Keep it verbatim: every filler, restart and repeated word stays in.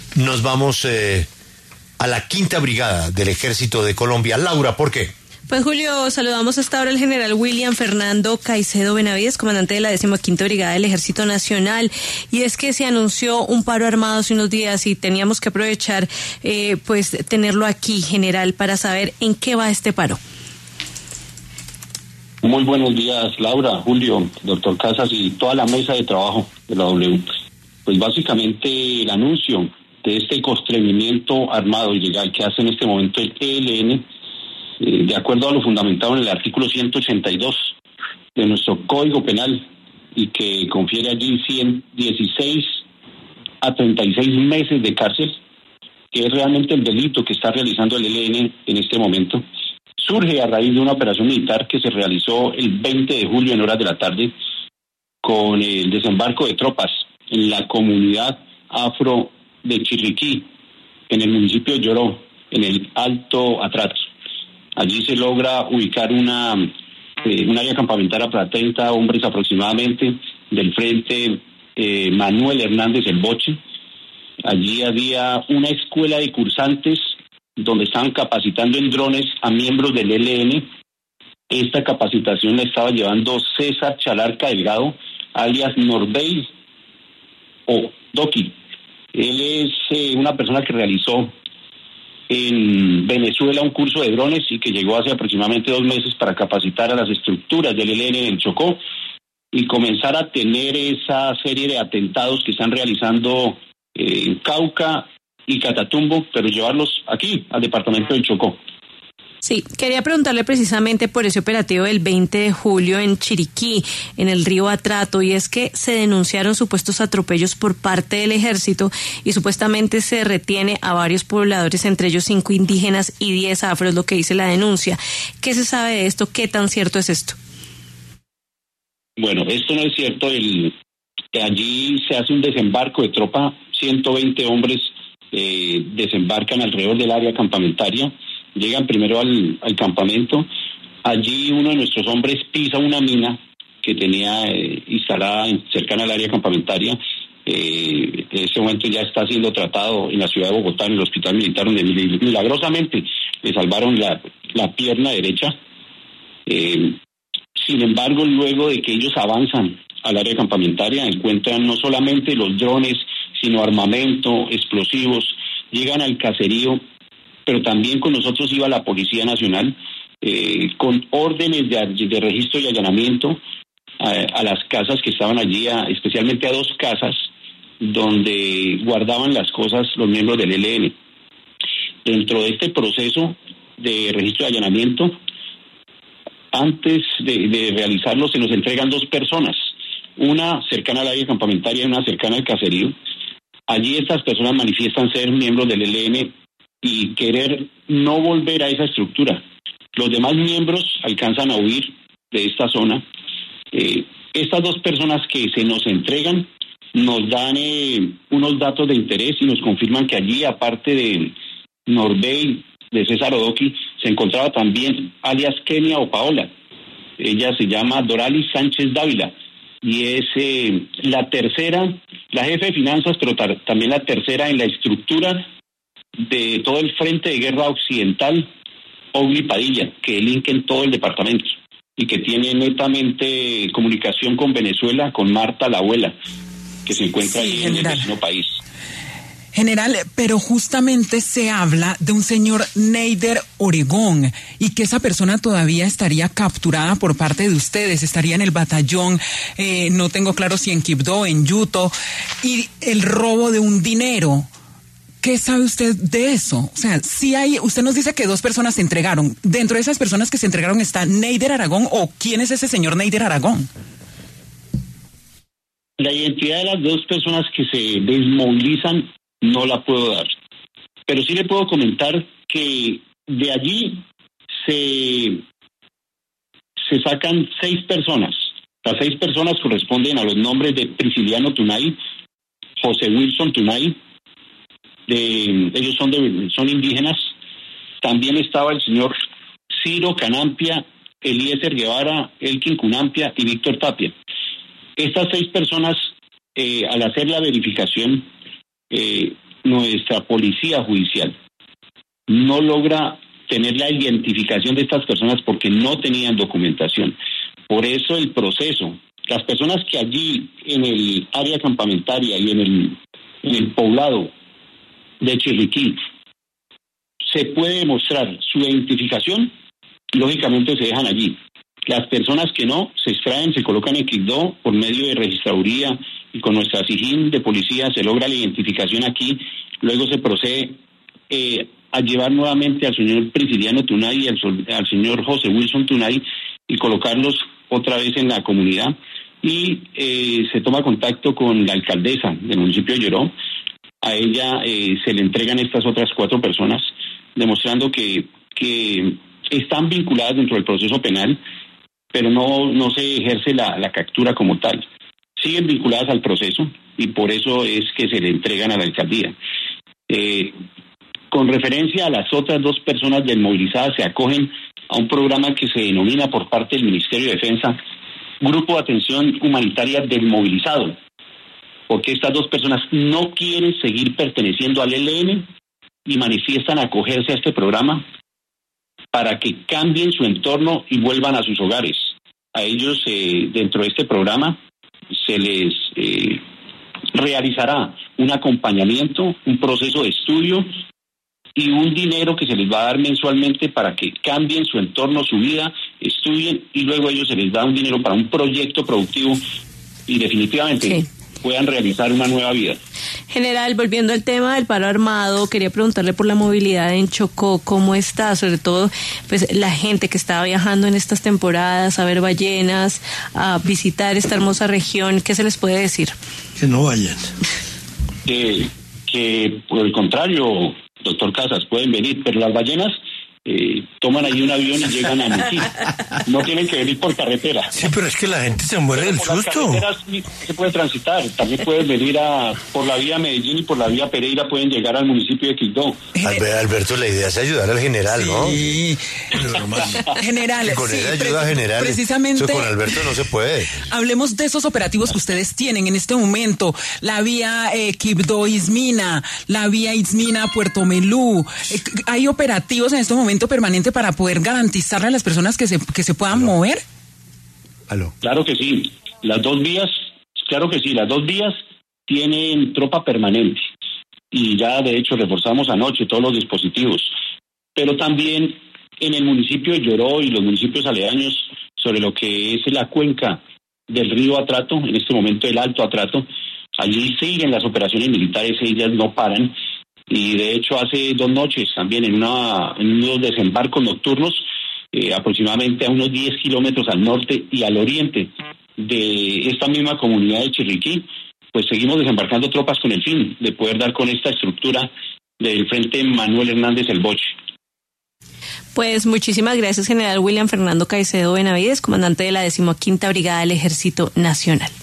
nos vamos eh, a la Quinta Brigada del Ejército de Colombia. Laura, ¿por qué? Pues Julio, saludamos hasta ahora al general William Fernando Caicedo Benavides, comandante de la decimoquinta Brigada del Ejército Nacional, y es que se anunció un paro armado hace unos días y teníamos que aprovechar eh, pues tenerlo aquí, general, para saber en qué va este paro. Muy buenos días, Laura, Julio, doctor Casas y toda la mesa de trabajo de la W. Pues básicamente el anuncio de este constreñimiento armado y legal que hace en este momento el E L N, eh, de acuerdo a lo fundamentado en el artículo ciento ochenta y dos de nuestro Código Penal, y que confiere allí ciento dieciséis a treinta y seis meses de cárcel, que es realmente el delito que está realizando el E L N en este momento, surge a raíz de una operación militar que se realizó el veinte de julio en horas de la tarde con el desembarco de tropas en la comunidad afro de Chiriquí, en el municipio de Lloró, en el Alto Atrato. Allí se logra ubicar una eh, un área campamentaria para treinta hombres aproximadamente del frente eh, Manuel Hernández El Boche. Allí había una escuela de cursantes donde estaban capacitando en drones a miembros del E L N. Esta capacitación la estaba llevando César Chalarca Delgado, alias Norbey o Doki. Él es eh, una persona que realizó en Venezuela un curso de drones y que llegó hace aproximadamente dos meses para capacitar a las estructuras del E L N en el Chocó y comenzar a tener esa serie de atentados que están realizando eh, en Cauca y Catatumbo, pero llevarlos aquí, al departamento del Chocó. Sí, quería preguntarle precisamente por ese operativo del veinte de julio en Chiriquí, en el río Atrato, y es que se denunciaron supuestos atropellos por parte del ejército y supuestamente se retiene a varios pobladores, entre ellos cinco indígenas y diez afros, lo que dice la denuncia. ¿Qué se sabe de esto? ¿Qué tan cierto es esto? Bueno, esto no es cierto. El, allí se hace un desembarco de tropa, ciento veinte hombres eh, desembarcan alrededor del área campamentaria. Llegan primero al, al campamento. Allí uno de nuestros hombres pisa una mina que tenía eh, instalada en, cercana al área campamentaria. Eh, en ese momento ya está siendo tratado en la ciudad de Bogotá, en el hospital militar, donde milagrosamente le salvaron la, la pierna derecha. Eh, sin embargo, luego de que ellos avanzan al área campamentaria, encuentran no solamente los drones, sino armamento, explosivos, llegan al caserío, pero también con nosotros iba la Policía Nacional eh, con órdenes de, de registro y allanamiento a, a las casas que estaban allí, a, especialmente a dos casas donde guardaban las cosas los miembros del E L N. Dentro de este proceso de registro y allanamiento, antes de, de realizarlo se nos entregan dos personas, una cercana al área campamentaria y una cercana al caserío. Allí estas personas manifiestan ser miembros del E L N y querer no volver a esa estructura. Los demás miembros alcanzan a huir de esta zona. Eh, estas dos personas que se nos entregan nos dan eh, unos datos de interés y nos confirman que allí, aparte de Norbey, de César Odoki, se encontraba también alias Kenia o Paola. Ella se llama Doralis Sánchez Dávila y es eh, la tercera, la jefe de finanzas, pero tar- también la tercera en la estructura de todo el Frente de Guerra Occidental, Ogli Padilla, que delinque en todo el departamento y que tiene netamente comunicación con Venezuela, con Marta, la abuela, que se encuentra sí, ahí general. en el vecino país. General, pero justamente se habla de un señor Neider Oregón y que esa persona todavía estaría capturada por parte de ustedes, estaría en el batallón, eh, no tengo claro si en Quibdó, en Yuto, y el robo de un dinero. ¿Qué sabe usted de eso? O sea, si hay, usted nos dice que dos personas se entregaron. Dentro de esas personas que se entregaron está Neider Aragón, o ¿quién es ese señor Neider Aragón? La identidad de las dos personas que se desmovilizan no la puedo dar, pero sí le puedo comentar que de allí se, se sacan seis personas. Las seis personas corresponden a los nombres de Prisciliano Tunay, José Wilson Tunay, de, ellos son, de, son indígenas. También estaba el señor Ciro Canampia, Eliezer Guevara, Elkin Cunampia y Víctor Tapia. Estas seis personas, eh, al hacer la verificación, eh, nuestra policía judicial no logra tener la identificación de estas personas porque no tenían documentación. Por eso el proceso, las personas que allí en el área campamentaria y en el, en el poblado de Chiriquí se puede demostrar su identificación, lógicamente se dejan allí. Las personas que no, se extraen, se colocan en Quibdó por medio de registraduría y con nuestra SIJIN de policía se logra la identificación aquí, luego se procede eh, a llevar nuevamente al señor Prisciliano Tunay y al, al señor José Wilson Tunay y colocarlos otra vez en la comunidad y eh, se toma contacto con la alcaldesa del municipio de Lloró. A ella eh, se le entregan estas otras cuatro personas, demostrando que, que están vinculadas dentro del proceso penal, pero no, no se ejerce la, la captura como tal. Siguen vinculadas al proceso y por eso es que se le entregan a la alcaldía. Eh, con referencia a las otras dos personas desmovilizadas, se acogen a un programa que se denomina por parte del Ministerio de Defensa Grupo de Atención Humanitaria del Movilizado, porque estas dos personas no quieren seguir perteneciendo al E L N y manifiestan acogerse a este programa para que cambien su entorno y vuelvan a sus hogares. A ellos, eh, dentro de este programa, se les eh, realizará un acompañamiento, un proceso de estudio y un dinero que se les va a dar mensualmente para que cambien su entorno, su vida, estudien y luego a ellos se les da un dinero para un proyecto productivo y definitivamente sí. puedan realizar una nueva vida. General, volviendo al tema del paro armado, quería preguntarle por la movilidad en Chocó, ¿cómo está? Sobre todo, pues la gente que estaba viajando en estas temporadas a ver ballenas, a visitar esta hermosa región, ¿qué se les puede decir? Que no vayan. Que, que por el contrario, doctor Casas, pueden venir, pero las ballenas eh, toman ahí un avión y llegan a Nuquí. No tienen que venir por carretera. Sí, pero es que la gente se muere del susto. Por las carreteras sí se puede transitar. También pueden venir a por la vía Medellín y por la vía Pereira pueden llegar al municipio de Quibdó. Alberto, la idea es ayudar al general, ¿no? Sí, general. Con sí, él ayuda pre- general. Precisamente. Eso con Alberto no se puede. Hablemos de esos operativos que ustedes tienen en este momento. La vía eh, Quibdó-Izmina, la vía Izmina-Puerto Melú. Eh, ¿Hay operativos en este momento permanente para poder garantizarle a las personas que se, que se puedan ¿Aló? mover? Aló. Claro que sí. Las dos vías, claro que sí, las dos vías tienen tropa permanente. Y ya de hecho reforzamos anoche todos los dispositivos. Pero también en el municipio de Lloró y los municipios aledaños sobre lo que es la cuenca del río Atrato, en este momento el Alto Atrato, allí siguen las operaciones militares, ellas no paran. Y de hecho hace dos noches también en, una, en unos desembarcos nocturnos, eh, aproximadamente a unos diez kilómetros al norte y al oriente de esta misma comunidad de Chiriquí, pues seguimos desembarcando tropas con el fin de poder dar con esta estructura del Frente Manuel Hernández El Boche. Pues muchísimas gracias, general William Fernando Caicedo Benavides, comandante de la decimoquinta Brigada del Ejército Nacional.